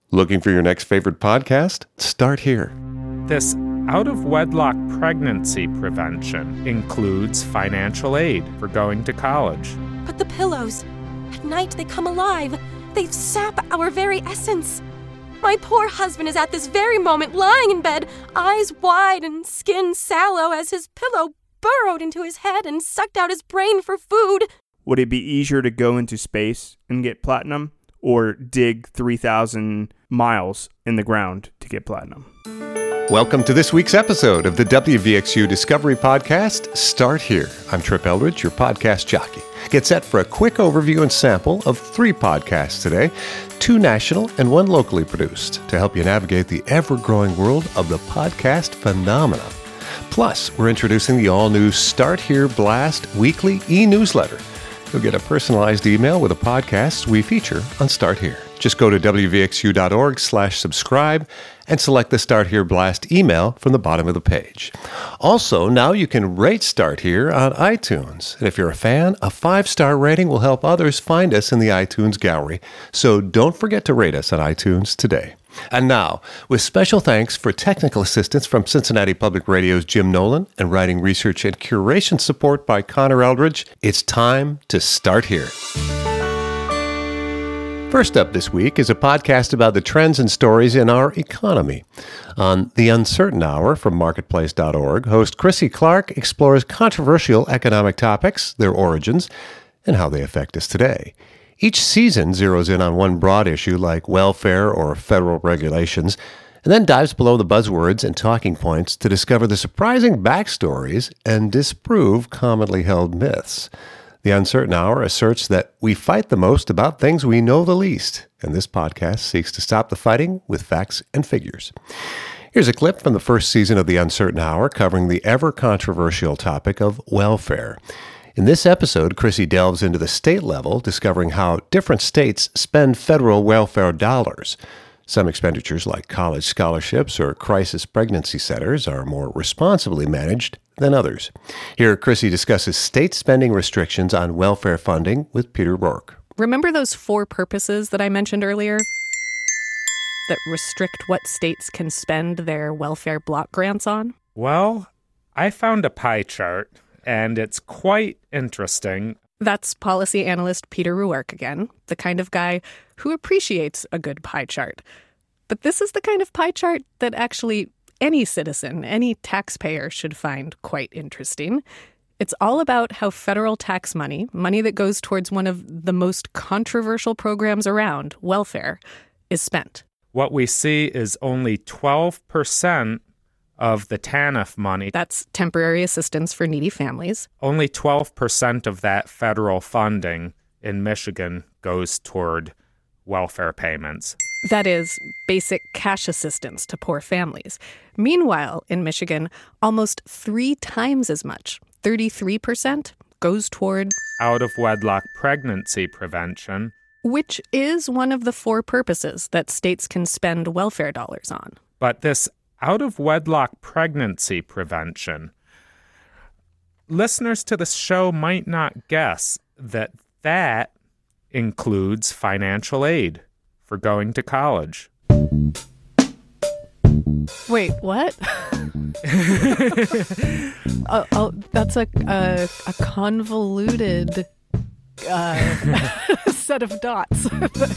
Looking for your next favorite podcast? Start here. This out-of-wedlock pregnancy prevention includes financial aid for going to college. But the pillows, at night they come alive. They sap our very essence. My poor husband is at this very moment lying in bed, eyes wide and skin sallow as his pillow burrowed into his head and sucked out his brain for food. Would it be easier to go into space and get platinum or dig 3,000 miles in the ground to get platinum? Welcome to this week's episode of the WVXU Discovery Podcast, Start Here. I'm Trip Eldridge, your podcast jockey. Get set for a quick overview and sample of 3 podcasts today, 2 national and 1 locally produced, to help you navigate the ever-growing world of the podcast phenomenon. Plus, we're introducing the all-new Start Here Blast weekly e-newsletter. You'll get a personalized email with the podcasts we feature on Start Here. Just go to wvxu.org/subscribe and select the Start Here Blast email from the bottom of the page. Also, now you can rate Start Here on iTunes. And if you're a fan, a 5-star rating will help others find us in the iTunes gallery. So don't forget to rate us on iTunes today. And now, with special thanks for technical assistance from Cincinnati Public Radio's Jim Nolan and writing, research, and curation support by Connor Eldridge, it's time to Start Here. First up this week is a podcast about the trends and stories in our economy. On The Uncertain Hour from Marketplace.org, host Chrissy Clark explores controversial economic topics, their origins, and how they affect us today. Each season zeroes in on one broad issue like welfare or federal regulations, and then dives below the buzzwords and talking points to discover the surprising backstories and disprove commonly held myths. The Uncertain Hour asserts that we fight the most about things we know the least, and this podcast seeks to stop the fighting with facts and figures. Here's a clip from the first season of The Uncertain Hour covering the ever-controversial topic of welfare. In this episode, Chrissy delves into the state level, discovering how different states spend federal welfare dollars. Some expenditures, like college scholarships or crisis pregnancy centers, are more responsibly managed than others. Here, Chrissy discusses state spending restrictions on welfare funding with Peter Rourke. Remember those 4 purposes that I mentioned earlier that restrict what states can spend their welfare block grants on? Well, I found a pie chart, and it's quite interesting. That's policy analyst Peter Rourke again, the kind of guy who appreciates a good pie chart. But this is the kind of pie chart that actually any citizen, any taxpayer should find quite interesting. It's all about how federal tax money that goes towards one of the most controversial programs around, welfare, is spent. What we see is only 12% of the TANF money. That's temporary assistance for needy families. Only 12% of that federal funding in Michigan goes toward welfare payments. That is, basic cash assistance to poor families. Meanwhile, in Michigan, almost 3 times as much, 33%, goes toward out-of-wedlock pregnancy prevention, which is one of the 4 purposes that states can spend welfare dollars on. But this out-of-wedlock pregnancy prevention, listeners to the show might not guess that that includes financial aid for going to college. Wait, what? That's a convoluted set of dots.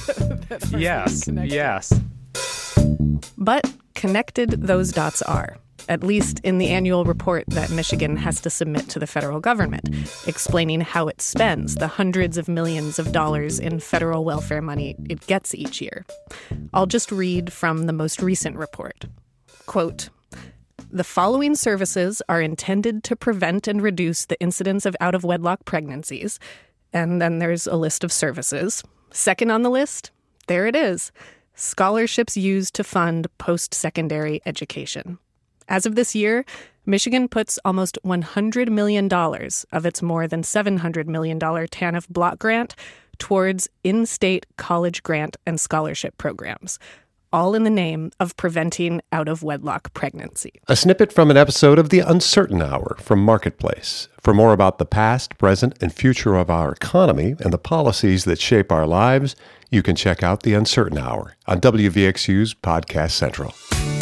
Yes. But connected those dots are, at least in the annual report that Michigan has to submit to the federal government, explaining how it spends the hundreds of millions of dollars in federal welfare money it gets each year. I'll just read from the most recent report. Quote, "The following services are intended to prevent and reduce the incidence of out-of-wedlock pregnancies." And then there's a list of services. Second on the list, there it is. Scholarships used to fund post-secondary education. As of this year, Michigan puts almost $100 million of its more than $700 million TANF block grant towards in-state college grant and scholarship programs. all in the name of preventing out-of-wedlock pregnancy. A snippet from an episode of The Uncertain Hour from Marketplace. For more about the past, present, and future of our economy and the policies that shape our lives, you can check out The Uncertain Hour on WVXU's Podcast Central.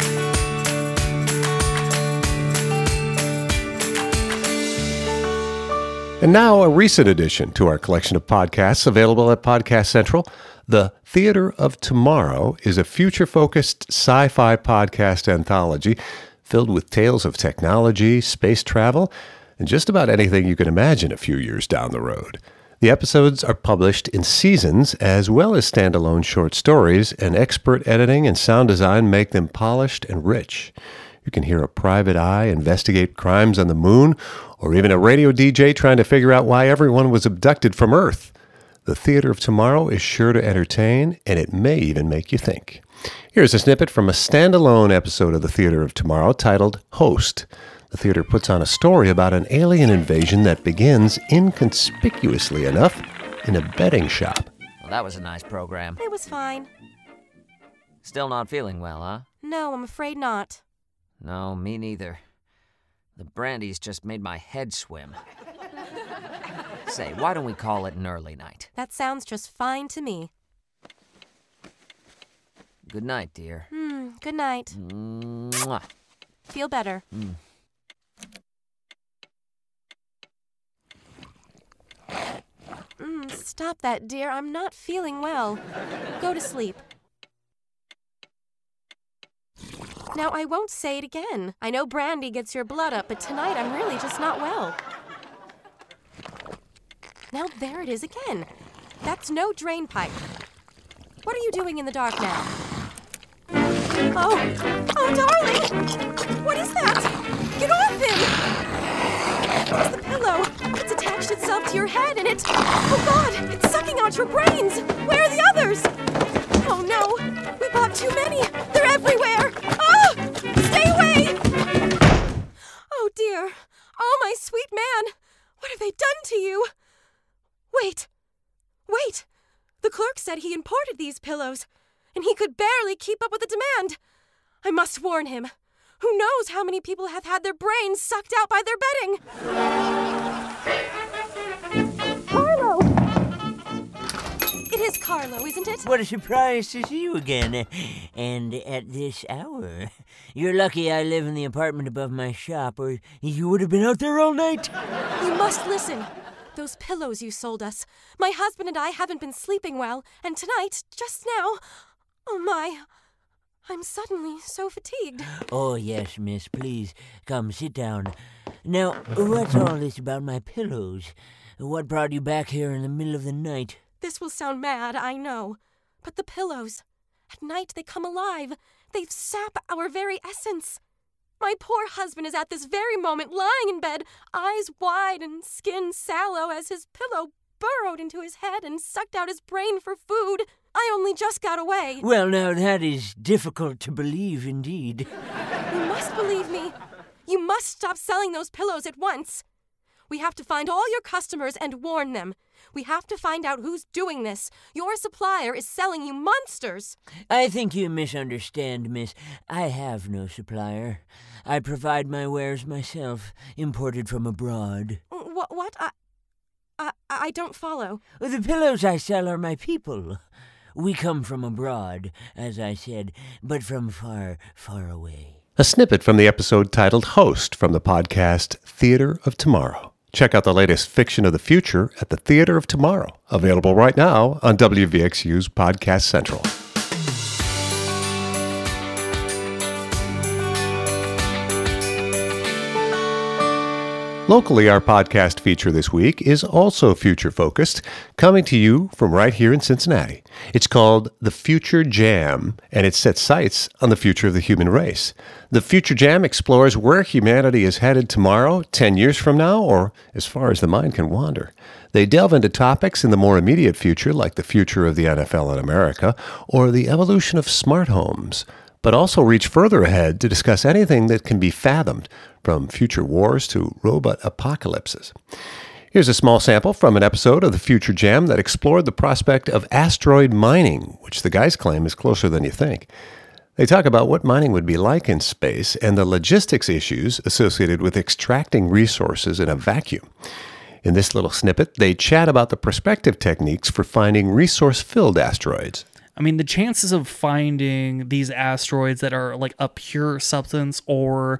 And now a recent addition to our collection of podcasts available at Podcast Central. The Theater of Tomorrow is a future-focused sci-fi podcast anthology filled with tales of technology, space travel, and just about anything you can imagine a few years down the road. The episodes are published in seasons as well as standalone short stories, and expert editing and sound design make them polished and rich. You can hear a private eye investigate crimes on the moon, or even a radio DJ trying to figure out why everyone was abducted from Earth. The Theater of Tomorrow is sure to entertain, and it may even make you think. Here's a snippet from a standalone episode of The Theater of Tomorrow titled Host. The theater puts on a story about an alien invasion that begins, inconspicuously enough, in a betting shop. Well, that was a nice program. It was fine. Still not feeling well, huh? No, I'm afraid not. No, me neither. The brandy's just made my head swim. Say, why don't we call it an early night? That sounds just fine to me. Good night, dear. Good night. Mwah. Feel better. Stop that, dear. I'm not feeling well. Go to sleep. Now, I won't say it again. I know brandy gets your blood up, but tonight I'm really just not well. Now, there it is again. That's no drain pipe. What are you doing in the dark now? Oh, darling! What is that? Get off him! It's the pillow. It's attached itself to your head, and oh God, it's sucking out your brains. Where are the others? Oh no, we bought too many. They're everywhere. Oh, stay away! Oh dear. Oh, my sweet man. What have they done to you? Wait. The clerk said he imported these pillows, and he could barely keep up with the demand. I must warn him. Who knows how many people have had their brains sucked out by their betting? Carlo! It is Carlo, isn't it? What a surprise to see you again. And at this hour. You're lucky I live in the apartment above my shop, or you would have been out there all night. You must listen. Those pillows you sold us. My husband and I haven't been sleeping well, and tonight, just now, oh my, I'm suddenly so fatigued. Oh, yes, miss, please, come sit down. Now, what's all this about my pillows? What brought you back here in the middle of the night? This will sound mad, I know, but the pillows, at night they come alive. They sap our very essence. My poor husband is at this very moment lying in bed, eyes wide and skin sallow, as his pillow burrowed into his head and sucked out his brain for food. I only just got away. Well, now, that is difficult to believe, indeed. You must believe me. You must stop selling those pillows at once. We have to find all your customers and warn them. We have to find out who's doing this. Your supplier is selling you monsters. I think you misunderstand, miss. I have no supplier. I provide my wares myself, imported from abroad. What? I don't follow. The pillows I sell are my people. We come from abroad, as I said, but from far, far away. A snippet from the episode titled Host from the podcast Theater of Tomorrow. Check out the latest fiction of the future at the Theater of Tomorrow, available right now on WVXU's Podcast Central. Locally, our podcast feature this week is also future-focused, coming to you from right here in Cincinnati. It's called The Future Jam, and it sets sights on the future of the human race. The Future Jam explores where humanity is headed tomorrow, 10 years from now, or as far as the mind can wander. They delve into topics in the more immediate future, like the future of the NFL in America, or the evolution of smart homes, but also reach further ahead to discuss anything that can be fathomed, from future wars to robot apocalypses. Here's a small sample from an episode of the Future Jam that explored the prospect of asteroid mining, which the guys claim is closer than you think. They talk about what mining would be like in space and the logistics issues associated with extracting resources in a vacuum. In this little snippet, they chat about the prospective techniques for finding resource-filled asteroids. I mean, the chances of finding these asteroids that are like a pure substance or,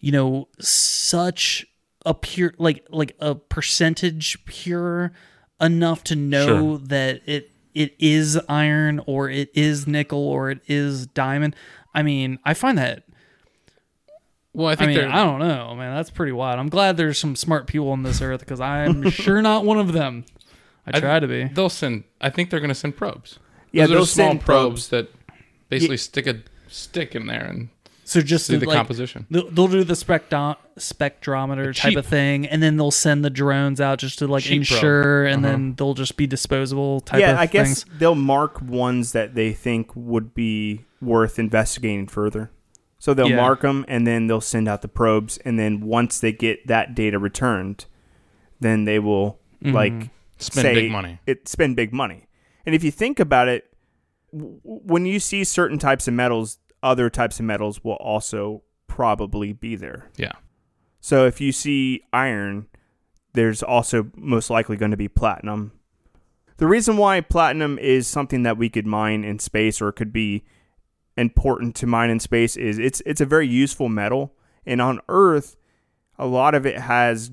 such a pure, like a percentage pure enough to know that it is iron or it is nickel or it is diamond. I mean, I find that. Well, I don't know, man. That's pretty wild. I'm glad there's some smart people on this earth because I'm sure not one of them. I try to be. I think they're going to send probes. Yeah, they'll small send probes that basically stick a stick in there and just see the composition. They'll do the spectrometer type of thing, and then they'll send the drones out just to ensure, and then they'll just be disposable type of things. Yeah, I guess they'll mark ones that they think would be worth investigating further. So they'll mark them, and then they'll send out the probes, and then once they get that data returned, then they will spend big money. Spend big money. And if you think about it, when you see certain types of metals, other types of metals will also probably be there. Yeah. So if you see iron, there's also most likely going to be platinum. The reason why platinum is something that we could mine in space or could be important to mine in space is it's a very useful metal, and on Earth a lot of it has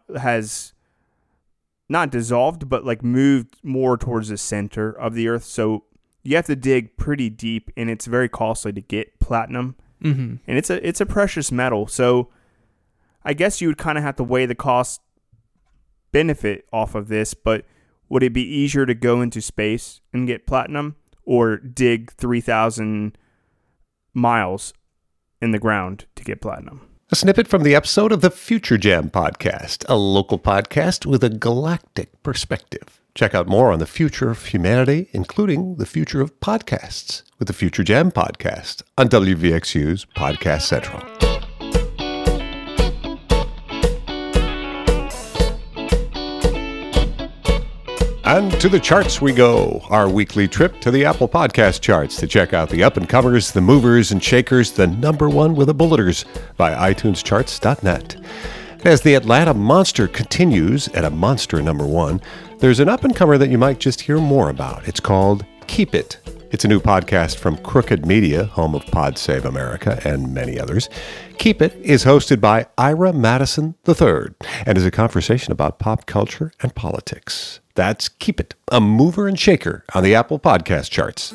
not dissolved but moved more towards the center of the Earth, so you have to dig pretty deep, and it's very costly to get platinum. And it's a precious metal, so I guess you would kind of have to weigh the cost benefit off of this. But would it be easier to go into space and get platinum or dig 3,000 miles in the ground to get platinum? A snippet from the episode of the Future Jam podcast, a local podcast with a galactic perspective. Check out more on the future of humanity, including the future of podcasts, with the Future Jam podcast on WVXU's Podcast Central. And to the charts we go, our weekly trip to the Apple Podcast charts to check out the up-and-comers, the movers and shakers, the number one with the bulleters by iTunescharts.net. As the Atlanta Monster continues at a monster number one, there's an up-and-comer that you might just hear more about. It's called Keep It. It's a new podcast from Crooked Media, home of Pod Save America and many others. Keep It is hosted by Ira Madison III and is a conversation about pop culture and politics. That's Keep It, a mover and shaker on the Apple Podcast charts.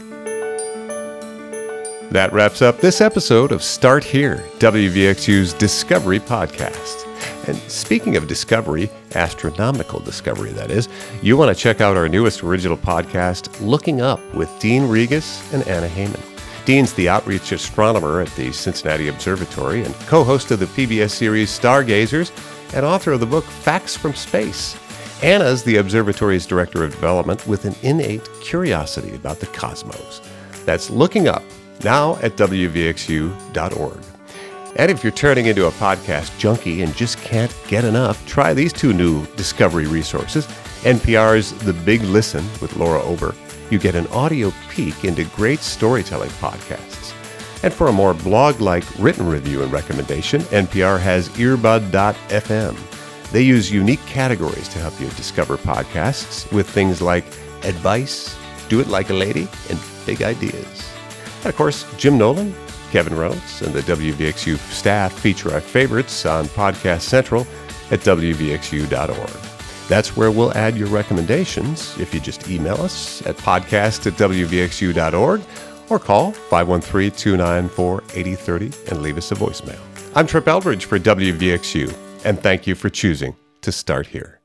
That wraps up this episode of Start Here, WVXU's Discovery Podcast. And speaking of discovery, astronomical discovery that is, you want to check out our newest original podcast, Looking Up, with Dean Regas and Anna Heyman. Dean's the outreach astronomer at the Cincinnati Observatory and co-host of the PBS series Stargazers and author of the book Facts from Space. Anna's the observatory's director of development with an innate curiosity about the cosmos. That's Looking Up, now at WVXU.org. And if you're turning into a podcast junkie and just can't get enough, try these two new discovery resources. NPR's The Big Listen with Laura Ober. You get an audio peek into great storytelling podcasts. And for a more blog-like written review and recommendation, NPR has Earbud.fm. They use unique categories to help you discover podcasts with things like advice, do it like a lady, and big ideas. And of course, Jim Nolan, Kevin Reynolds, and the WVXU staff feature our favorites on Podcast Central at WVXU.org. That's where we'll add your recommendations if you just email us at podcast@WVXU.org or call 513-294-8030 and leave us a voicemail. I'm Trip Eldridge for WVXU, and thank you for choosing to start here.